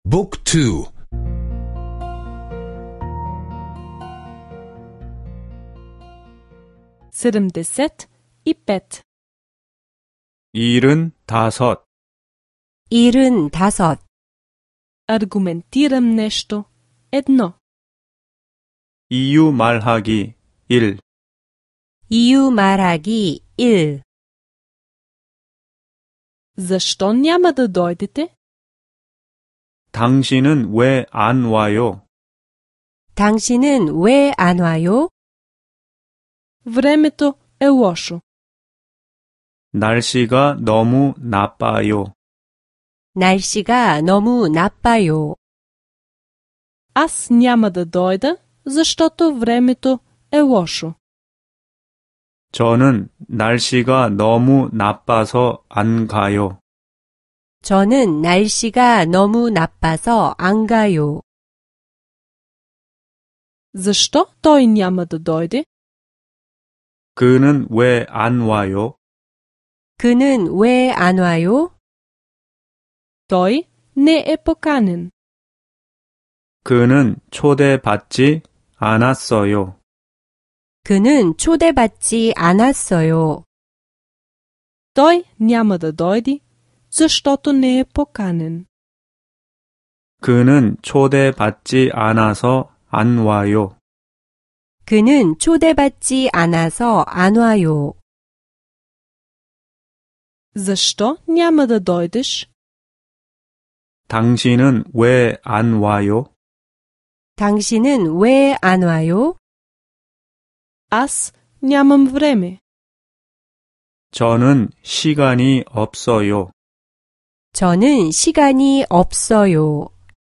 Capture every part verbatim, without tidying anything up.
Book two. седемдесет и пет. 일흔 다섯. 일흔 다섯. Аргументирам нещо. Едно. 이유 말하기 일. 이유 말하기 일. Защо няма да дойдете? 당신은 왜 안 와요? 당신은 왜 안 와요? Времето е лошо. 날씨가 너무 나빠요. 날씨가 너무 나빠요. Аз няма да дойда, защото времето е лошо. 저는 날씨가 너무 나빠서 안 가요. 저는 날씨가 너무 나빠서 안 가요. Защо той няма да дойде? 그는 왜 안 와요? 그는 왜 안 와요? Той не е поканен. 그는 초대받지 않았어요. 그는 초대받지 않았어요. Той няма да дойде, защото не е поканен. 그는 초대받지 않아서 안 와요. 그는 초대받지 않아서 안 와요. Защо няма да дойдеш? 당신은 왜 안 와요? 당신은 왜 안 와요? Аз нямам време. 저는 시간이 없어요. 저는 시간이 없어요.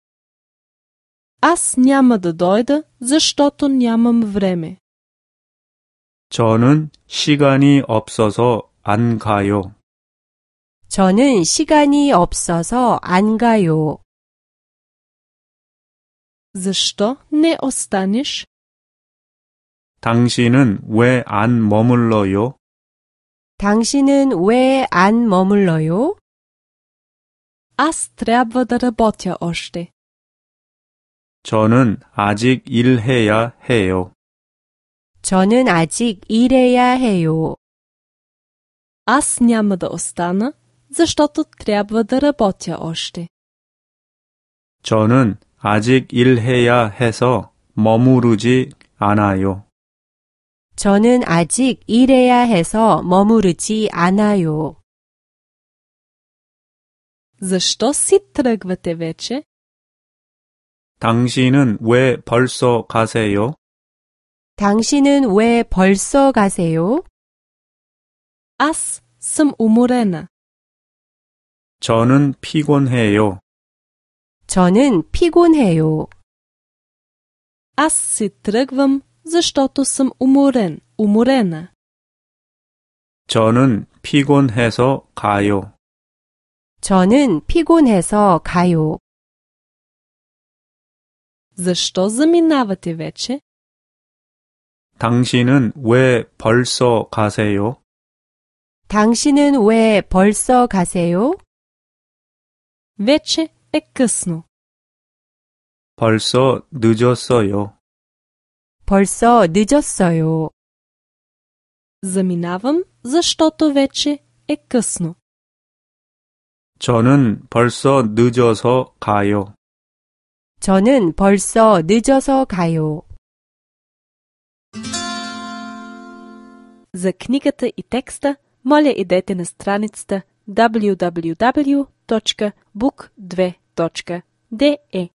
Аз няма да дойда, защото нямам време. 저는 시간이 없어서 안 가요. 저는 시간이 없어서 안 가요. Защо не останеш? 당신은 왜 안 머물러요? 당신은 왜 안 머물러요? Аз трябва да работя още. 저는 아직 일해야 해요. 저는 아직 일해야 해요. Аз няма да остана, защото трябва да работя още. 저는 아직 일해야 해서 머무르지 않아요. 저는 아직 일해야 해서 머무르지 않아요. Защо си тръгвате вече? 당신은 왜 벌써 가세요? 당신은 왜 벌써 가세요? Аз съм уморена. 저는 피곤해요. 저는 피곤해요. Аз си тръгвам, защото съм уморен, уморена. 저는 피곤해서 가요. 저는 피곤해서 가요. Защо заминавате вече? 당신은 왜 벌써 가세요? 당신은 왜 벌써 가세요? Вече е късно. 벌써 늦었어요. 벌써 늦었어요. Заминавам, защото вече е късно. 저는 벌써 늦어서 가요. 저는 벌써 늦어서 가요. За книгата и текста, моля идете на страницата дабъл ю дабъл ю дабъл ю точка бук две точка де е.